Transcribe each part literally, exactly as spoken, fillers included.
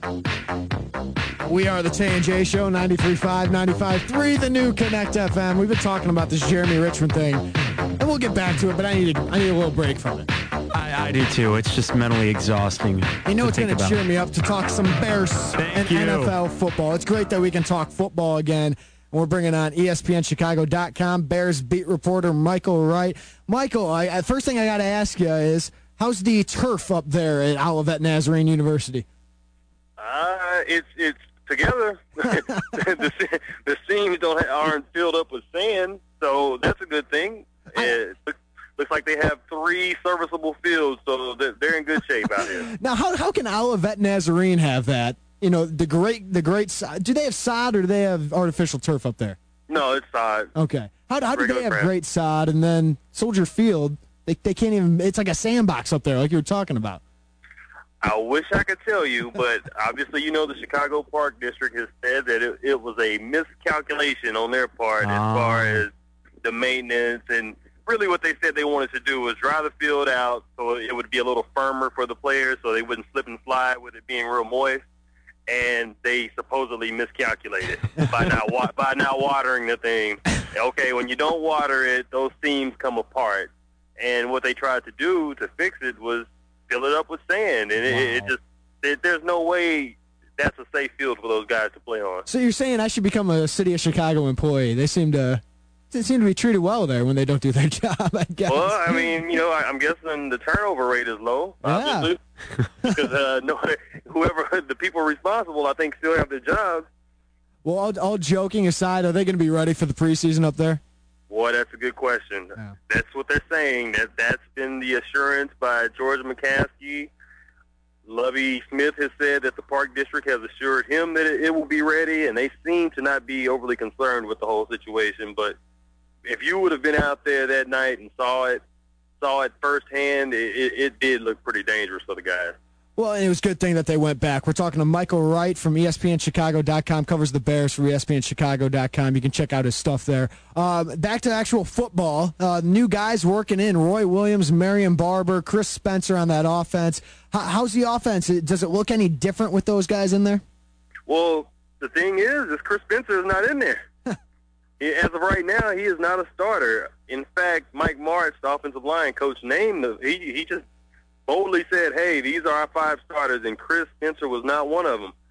We are the T and J Show, ninety-three point five, ninety-five point three, the new Connect F M. We've been talking about this Jeremy Richmond thing, and we'll get back to it, but I need a, I need a little break from it. I, I do too. It's just mentally exhausting. You know to it's going to cheer me up to talk some Bears Thank and you. N F L football. It's great that we can talk football again. We're bringing on E S P N Chicago dot com Bears beat reporter Michael Wright. Michael, I, first thing I got to ask you is, how's the turf up there at Olivet Nazarene University? Uh, it's it's together. the, the seams don't aren't filled up with sand, so that's a good thing. It looks, looks like they have three serviceable fields, so they're, they're in good shape out here. Now, how how can Olivet Nazarene have that? You know, the great the great sod. Do they have sod or do they have artificial turf up there? No, it's sod. Okay. How how do they have grass. great sod and then Soldier Field? They they can't even. It's like a sandbox up there, like you were talking about. I wish I could tell you, but obviously, you know, the Chicago Park District has said that it, it was a miscalculation on their part Oh. as far as the maintenance. And really what they said they wanted to do was dry the field out so it would be a little firmer for the players so they wouldn't slip and slide with it being real moist. And they supposedly miscalculated by not wa- by not watering the thing. Okay, when you don't water it, those seams come apart. And what they tried to do to fix it was fill it up with sand, and it, it just it, there's no way that's a safe field for those guys to play on. So you're saying I should become a City of Chicago employee? They seem to they seem to be treated well there when they don't do their job, I guess. Well, I mean, you know, I, I'm guessing the turnover rate is low, Yeah. obviously, because uh, no, whoever the people responsible, I think, still have their jobs. Well, all, all joking aside, are they going to be ready for the preseason up there? Boy, that's a good question. Yeah. That's what they're saying. That that's been the assurance by George McCaskey. Lovie Smith has said that the Park District has assured him that it, it will be ready, and they seem to not be overly concerned with the whole situation. But if you would have been out there that night and saw it, saw it firsthand, it, it, it did look pretty dangerous for the guys. Well, and it was a good thing that they went back. We're talking to Michael Wright from E S P N Chicago dot com, covers the Bears for E S P N Chicago dot com. You can check out his stuff there. Um, back to actual football. Uh, new guys working in, Roy Williams, Marion Barber, Chris Spencer on that offense. How, how's the offense? Does it look any different with those guys in there? Well, the thing is, is Chris Spencer is not in there. He- As of right now, he is not a starter. In fact, Mike Martz, the offensive line coach, named the, he he just boldly said, hey, these are our five starters, and Chris Spencer was not one of them.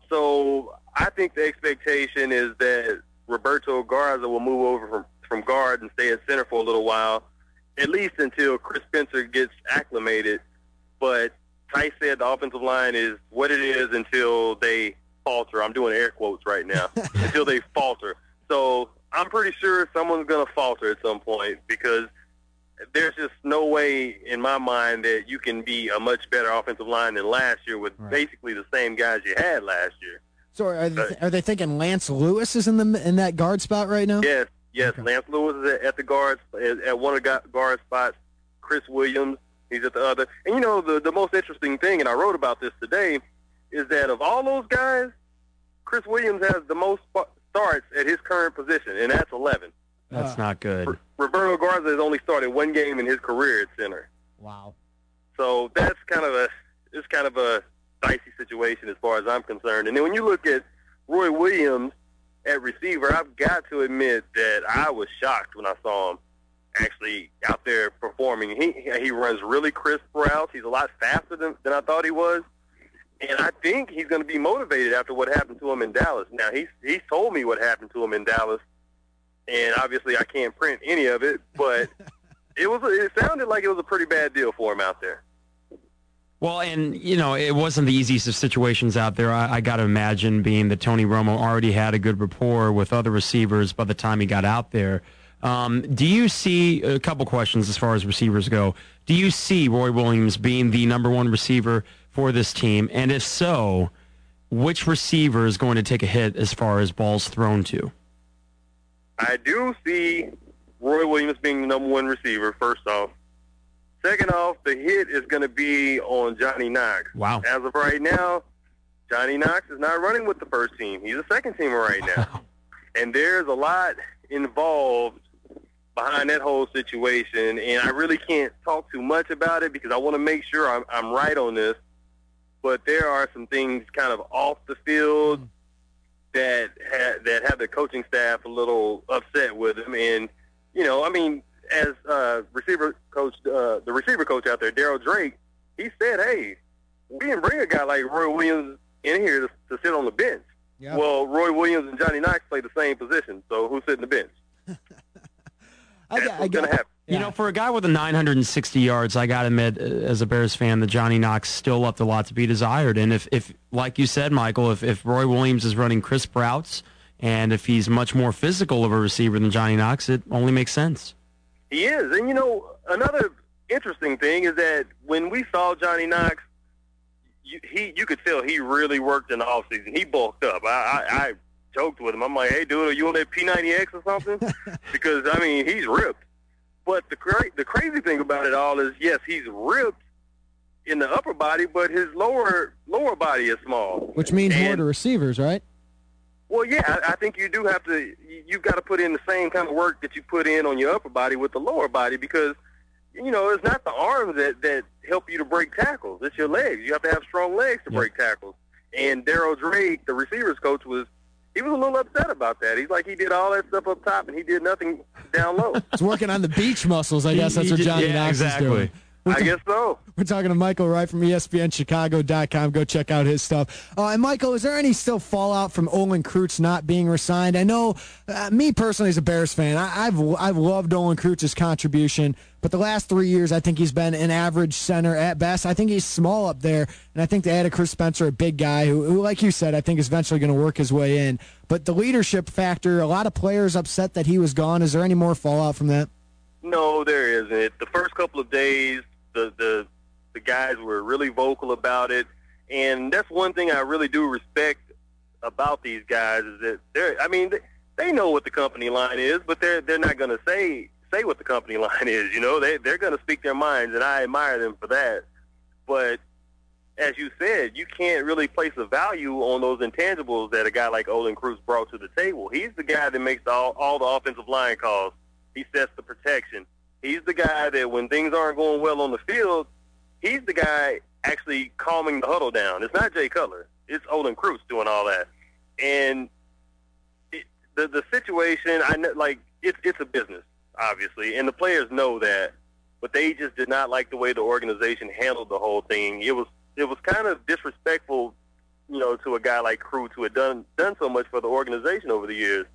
So I think the expectation is that Roberto Garza will move over from, from guard and stay at center for a little while, at least until Chris Spencer gets acclimated. But Tice said the offensive line is what it is until they falter. I'm doing air quotes right now. Until they falter. So I'm pretty sure someone's going to falter at some point because there's just no way in my mind that you can be a much better offensive line than last year with Right. basically the same guys you had last year. So are they, are they thinking Lance Lewis is in the in that guard spot right now? Yes, yes. Okay. Lance Lewis is at, at the guard at, at one of the gu- guard spots. Chris Williams, he's at the other. And you know the the most interesting thing, and I wrote about this today, is that of all those guys, Chris Williams has the most sp- starts at his current position, and that's eleven. That's Uh, not good. R- Roberto Garza has only started one game in his career at center. Wow. So that's kind of a it's kind of a dicey situation as far as I'm concerned. And then when you look at Roy Williams at receiver, I've got to admit that I was shocked when I saw him actually out there performing. He he runs really crisp routes. He's a lot faster than, than I thought he was. And I think he's going to be motivated after what happened to him in Dallas. Now, he's he's told me what happened to him in Dallas, and obviously I can't print any of it, but it was it sounded like it was a pretty bad deal for him out there. Well, and, you know, it wasn't the easiest of situations out there. I, I got to imagine, being that Tony Romo already had a good rapport with other receivers by the time he got out there. Um, do you see, a couple questions as far as receivers go, do you see Roy Williams being the number one receiver for this team? And if so, which receiver is going to take a hit as far as balls thrown to? I do see Roy Williams being the number one receiver, first off. Second off, the hit is going to be on Johnny Knox. Wow. As of right now, Johnny Knox is not running with the first team. He's a second teamer right now. And there's a lot involved behind that whole situation, and I really can't talk too much about it because I want to make sure I'm, I'm right on this. but there are some things kind of off the field mm. that ha- that have the coaching staff a little upset with him. And, you know, I mean, as uh, receiver coach, uh, the receiver coach out there, Daryl Drake, he said, hey, we didn't bring a guy like Roy Williams in here to, to sit on the bench. Yeah. Well, Roy Williams and Johnny Knox play the same position, so who's sitting the bench? I That's got, what's going to happen. You yeah. know, for a guy with a nine hundred sixty yards, I got to admit, as a Bears fan, that Johnny Knox still left a lot to be desired. And if, if like you said, Michael, if, if Roy Williams is running crisp routes and if he's much more physical of a receiver than Johnny Knox, it only makes sense. He is. And, you know, another interesting thing is that when we saw Johnny Knox, you, he you could tell he really worked in the offseason. He bulked up. I, I, I joked with him. I'm like, hey, dude, are you on that P ninety X or something? Because, I mean, he's ripped. But the cra- the crazy thing about it all is, yes, he's ripped in the upper body, but his lower lower body is small. Which means and, more to receivers, right? Well, yeah, I, I think you do have to – you've got to put in the same kind of work that you put in on your upper body with the lower body because, you know, it's not the arms that, that help you to break tackles. It's your legs. You have to have strong legs to yep. break tackles. And Daryl Drake, the receivers coach, was – he was a little upset about that. He's like, he did all that stuff up top, and he did nothing down low. He's working on the beach muscles, I guess. That's what Johnny yeah, Knox exactly. is doing. We're I guess so. We're talking to Michael Wright from E S P N Chicago dot com. Go check out his stuff. Uh, and, Michael, is there any still fallout from Olin Kreutz not being re-signed? I know, uh, me personally as a Bears fan, I, I've I've loved Olin Kreutz's contribution, but the last three years I think he's been an average center at best. I think he's small up there, and I think they added Chris Spencer, a big guy who, who like you said, I think is eventually going to work his way in. But the leadership factor, a lot of players upset that he was gone. Is there any more fallout from that? No, there isn't. The first couple of days, the the the guys were really vocal about it, and that's one thing I really do respect about these guys is that they're. I mean, they, they know what the company line is, but they're they're not going to say say what the company line is. You know, they they're going to speak their minds, and I admire them for that. But as you said, you can't really place a value on those intangibles that a guy like Olin Kreutz brought to the table. He's the guy that makes all all the offensive line calls. He sets the protection. He's the guy that when things aren't going well on the field, he's the guy actually calming the huddle down. It's not Jay Cutler. It's Olin Kreutz doing all that. And it, the the situation, I know, like it's it's a business, obviously, and the players know that, but they just did not like the way the organization handled the whole thing. It was it was kind of disrespectful, you know, to a guy like Kreutz who had done done so much for the organization over the years.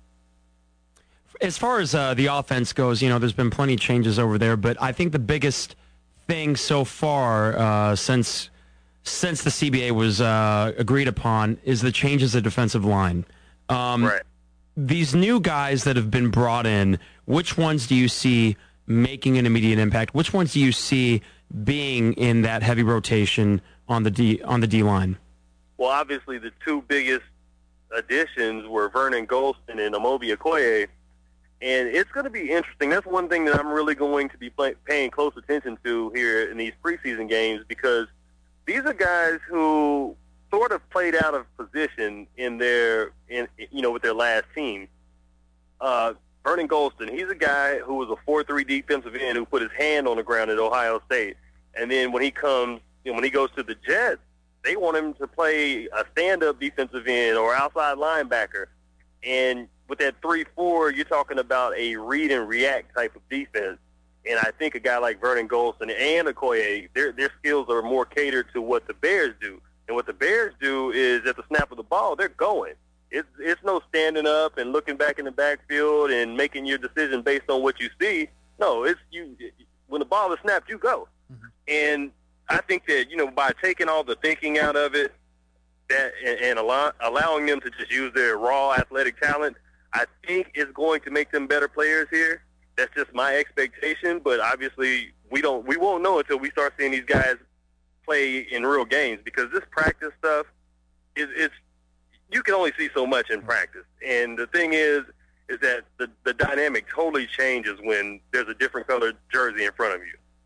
As far as uh, the offense goes, you know, there's been plenty of changes over there, but I think the biggest thing so far uh, since since the C B A was uh, agreed upon is the changes of defensive line. Um, right. These new guys that have been brought in, which ones do you see making an immediate impact? Which ones do you see being in that heavy rotation on the D on the D line? Well, obviously the two biggest additions were Vernon Gholston and Amobi Okoye. And it's going to be interesting. That's one thing that I'm really going to be play, paying close attention to here in these preseason games because these are guys who sort of played out of position in their, in you know, with their last team. Uh, Vernon Gholston, he's a guy who was a four three defensive end who put his hand on the ground at Ohio State. And then when he comes, you know, when he goes to the Jets, they want him to play a stand-up defensive end or outside linebacker. And with that three four, you're talking about a read and react type of defense. And I think a guy like Vernon Gholston and Okoye, their their skills are more catered to what the Bears do. And what the Bears do is at the snap of the ball, they're going. It's it's no standing up and looking back in the backfield and making your decision based on what you see. No, it's you. When the ball is snapped, you go. Mm-hmm. And I think that, you know, by taking all the thinking out of it that and, and allow, allowing them to just use their raw athletic talent, I think is going to make them better players here. That's just my expectation, but obviously we don't we won't know until we start seeing these guys play in real games because this practice stuff is it's you can only see so much in practice. And the thing is is that the the dynamic totally changes when there's a different colored jersey in front of you.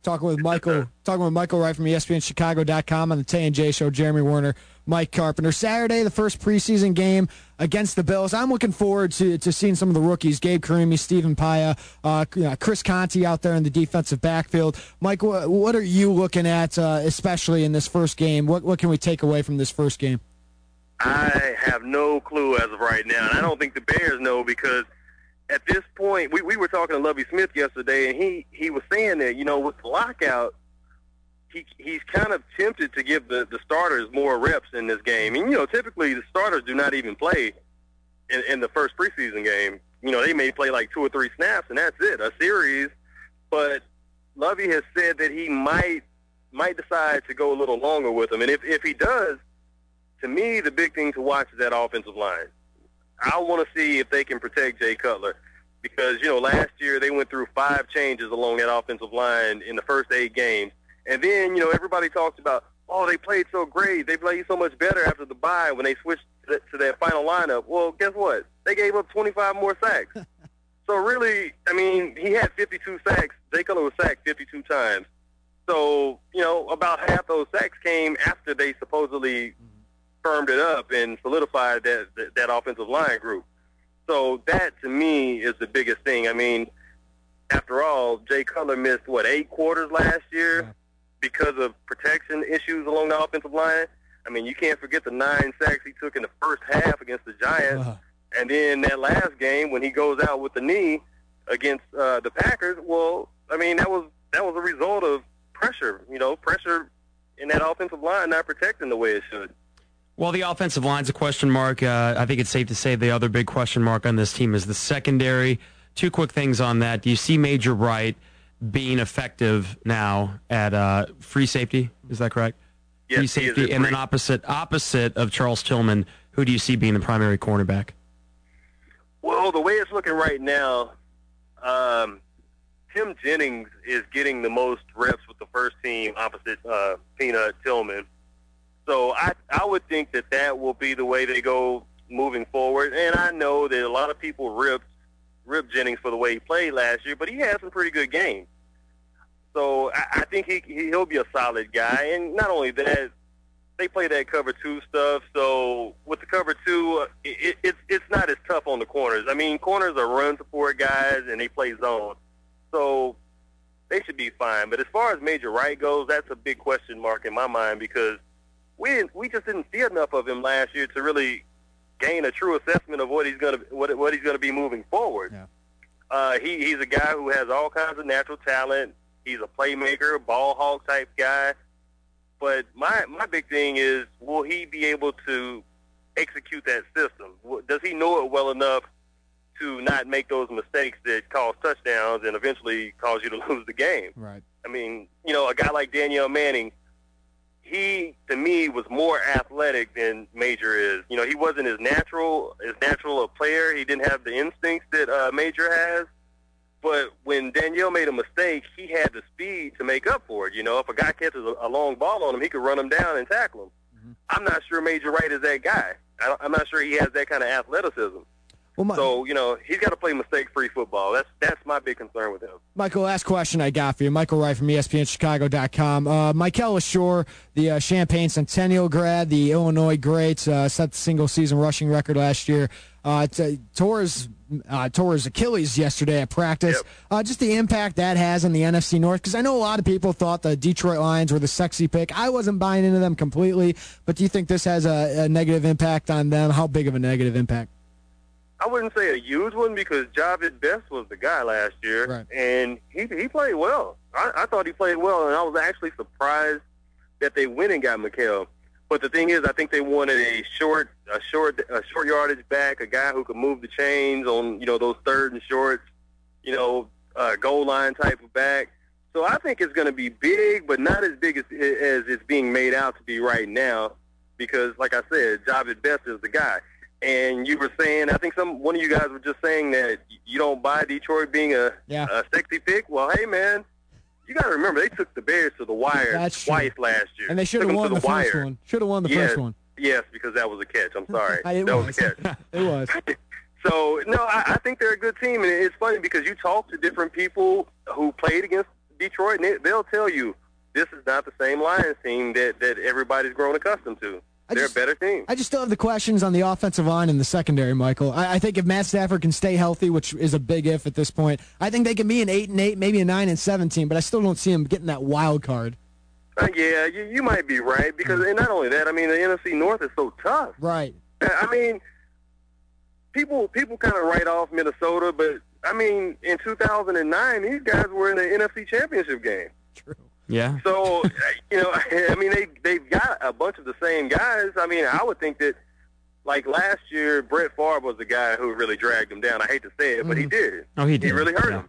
Talking with Michael, talking with Michael Wright from E S P N Chicago dot com on the Tay and Jay Show. Jeremy Werner, Mike Carpenter. Saturday, the first preseason game against the Bills. I'm looking forward to, to seeing some of the rookies: Gabe Carimi, Stephen Paya, uh, Chris Conti out there in the defensive backfield. Mike, what, what are you looking at, uh, especially in this first game? What what can we take away from this first game? I have no clue as of right now, and I don't think the Bears know, because at this point, we, we were talking to Lovie Smith yesterday, and he, he was saying that, you know, with the lockout, he he's kind of tempted to give the, the starters more reps in this game. And, you know, typically the starters do not even play in, in the first preseason game. You know, they may play like two or three snaps, and that's it, a series. But Lovie has said that he might might decide to go a little longer with them. And if, if he does, to me, the big thing to watch is that offensive line. I want to see if they can protect Jay Cutler, because, you know, last year they went through five changes along that offensive line in the first eight games. And then, you know, everybody talks about, oh, they played so great. They played so much better after the bye when they switched to that, to that final lineup. Well, guess what? They gave up twenty-five more sacks. So really, I mean, he had fifty-two sacks. Jay Cutler was sacked fifty-two times. So, you know, about half those sacks came after they supposedly firmed it up and solidified that, that that offensive line group. So that, to me, is the biggest thing. I mean, after all, Jay Cutler missed, what, eight quarters last year yeah. because of protection issues along the offensive line. I mean, you can't forget the nine sacks he took in the first half against the Giants. Uh-huh. And then that last game when he goes out with the knee against uh, the Packers, well, I mean, that was that was a result of pressure, you know, pressure in that offensive line not protecting the way it should. Well, the offensive line's a question mark. Uh, I think it's safe to say the other big question mark on this team is the secondary. Two quick things on that. Do you see Major Wright being effective now at uh, free safety? Is that correct? Yes, free safety. He is and then opposite opposite of Charles Tillman, who do you see being the primary cornerback? Well, the way it's looking right now, um, Tim Jennings is getting the most reps with the first team opposite uh, Peanut Tillman. So I I would think that that will be the way they go moving forward. And I know that a lot of people ripped, ripped Jennings for the way he played last year, but he had some pretty good games. So I, I think he, he'll be a solid guy. And not only that, they play that cover two stuff. So with the cover two, it, it, it's it's not as tough on the corners. I mean, corners are run support guys, and they play zone. So they should be fine. But as far as Major Wright goes, that's a big question mark in my mind, because we didn't, we just didn't see enough of him last year to really gain a true assessment of what he's going to what what he's going to be moving forward. Yeah. Uh, he he's a guy who has all kinds of natural talent. He's a playmaker, ball hawk type guy. But my my big thing is, will he be able to execute that system? Does he know it well enough to not make those mistakes that cause touchdowns and eventually cause you to lose the game? Right. I mean, you know, a guy like Danielle Manning, he, to me, was more athletic than Major is. You know, he wasn't as natural, as natural a player. He didn't have the instincts that uh, Major has. But when Danielle made a mistake, he had the speed to make up for it. You know, if a guy catches a, a long ball on him, he could run him down and tackle him. Mm-hmm. I'm not sure Major Wright is that guy. I, I'm not sure he has that kind of athleticism. Well, my, so, you know, he's got to play mistake-free football. That's that's my big concern with him. Michael, last question I got for you. Michael Wright from E S P N Chicago dot com. Uh, Michael LaShore, the uh, Champaign Centennial grad, the Illinois great, uh, set the single-season rushing record last year. Uh, t- tore, his, uh, tore his Achilles yesterday at practice. Yep. Uh, just the impact that has on the N F C North, because I know a lot of people thought the Detroit Lions were the sexy pick. I wasn't buying into them completely, but do you think this has a, a negative impact on them? How big of a negative impact? I wouldn't say a huge one, because Javid Best was the guy last year, right. and he he played well. I, I thought he played well, and I was actually surprised that they went and got Mikel. But the thing is, I think they wanted a short, a short, a short yardage back, a guy who could move the chains on, you know, those third and shorts, you know, uh, goal line type of back. So I think it's going to be big, but not as big as as it's being made out to be right now, because, like I said, Javid Best is the guy. And you were saying, I think some one of you guys were just saying that you don't buy Detroit being a, yeah. a sexy pick. Well, hey, man, you got to remember, they took the Bears to the wire That's twice true. last year. And they should have won the, the first wire. one. Should have won the yes, first one. Yes, because that was a catch. I'm sorry. it that was. was a catch. It was. So, no, I, I think they're a good team. And it's funny because you talk to different people who played against Detroit, and they, they'll tell you this is not the same Lions team that, that everybody's grown accustomed to. I They're just- a better team. I just still have the questions on the offensive line and the secondary, Michael. I, I think if Matt Stafford can stay healthy, which is a big if at this point, I think they can be an eight and eight, maybe a nine and seventeen. But I still don't see him getting that wild card. Uh, yeah, you, you might be right because, and not only that, I mean the N F C North is so tough. Right. I mean, people people kind of write off Minnesota, but I mean, in two thousand nine, these guys were in the N F C Championship game. True. Yeah. So, you know, I mean, they they've got a bunch of the same guys. I mean, I would think that, like last year, Brett Favre was the guy who really dragged them down. I hate to say it, but he did. Oh, he did. He really hurt Yeah. them.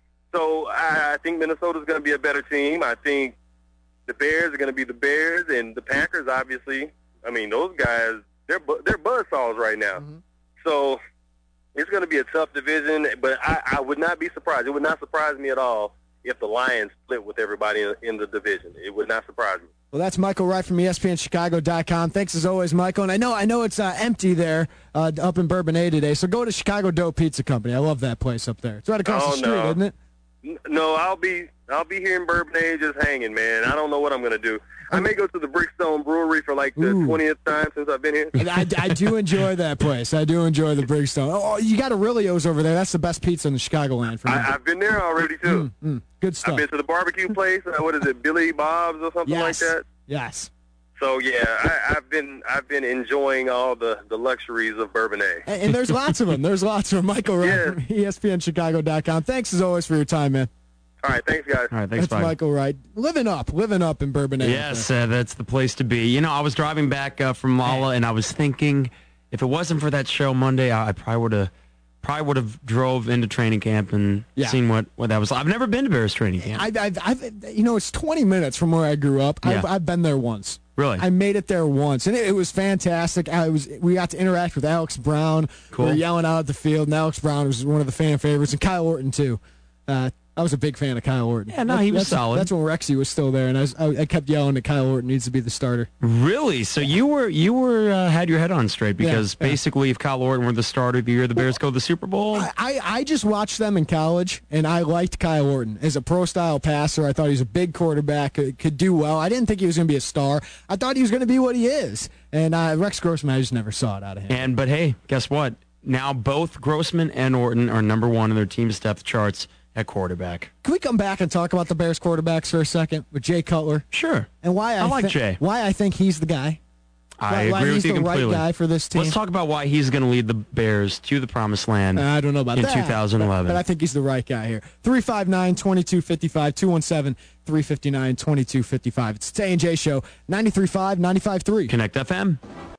So I, I think Minnesota's going to be a better team. I think the Bears are going to be the Bears, and the Packers, obviously. I mean, those guys, they're bu- they're buzzsaws right now. Mm-hmm. So it's going to be a tough division, but I, I would not be surprised. It would not surprise me at all if the Lions split with everybody in, in the division. It would not surprise me. Well, that's Michael Wright from E S P N Chicago dot com. Thanks as always, Michael. And I know I know it's uh, empty there uh, up in Bourbonnais today, so go to Chicago Dough Pizza Company. I love that place up there. It's right across Oh, the street, no. isn't it? N- No, I'll be I'll be here in Bourbonnais just hanging, man. I don't know what I'm going to do. I may go to the Brickstone Brewery for like the Ooh. twentieth time since I've been here. I, I do enjoy that place. I do enjoy the Brigstone. Oh, you got Aurelio's over there. That's the best pizza in the Chicagoland for me. I, I've been there already, too. Mm, good stuff. I've been to the barbecue place. Uh, what is it, Billy Bob's or something yes. like that? Yes. So, yeah, I, I've been I've been enjoying all the, the luxuries of Bourbonnais. And, and there's lots of them. There's lots of them. Michael Wright Yeah. from E S P N Chicago dot com. Thanks as always for your time, man. All right, thanks, guys. All right, thanks, That's bye. Michael Wright. Living up. Living up in Bourbonnais. Yes, uh, that's the place to be. You know, I was driving back uh, from Lala, and I was thinking, if it wasn't for that show Monday, I, I probably would have probably would have drove into training camp and Yeah. seen what, what that was like. I've never been to Bears training camp. I've, I've, I've, you know, it's twenty minutes from where I grew up. I've, Yeah. I've been there once. Really? I made it there once, and it, it was fantastic. I was we got to interact with Alex Brown. Cool. We were yelling out at the field, and Alex Brown was one of the fan favorites, and Kyle Orton too. Uh, I was a big fan of Kyle Orton. Yeah, no, he was that's, solid. That's when Rexy was still there, and I, was, I, I kept yelling that Kyle Orton needs to be the starter. Really? So you were you were uh, had your head on straight because Yeah, yeah. basically, if Kyle Orton were the starter of the year, the Bears go to the Super Bowl. I, I, I just watched them in college, and I liked Kyle Orton. As a pro-style passer, I thought he was a big quarterback, could, could do well. I didn't think he was going to be a star. I thought he was going to be what he is. And uh, Rex Grossman, I just never saw it out of him. And but hey, guess what? Now both Grossman and Orton are number one in their team's depth charts at quarterback. Can we come back and talk about the Bears quarterbacks for a second with Jay Cutler? Sure. And why I, I like thi- Jay. Why I think he's the guy. I why, why agree he's with you the completely. right guy for this team. Let's talk about why he's going to lead the Bears to the promised land. I don't know about in that. two thousand eleven. But, but I think he's the right guy here. three five nine, two two five five, two one seven, three five nine, two two five five. It's the A and J Show, ninety-three point five, ninety-five point three. Connect F M.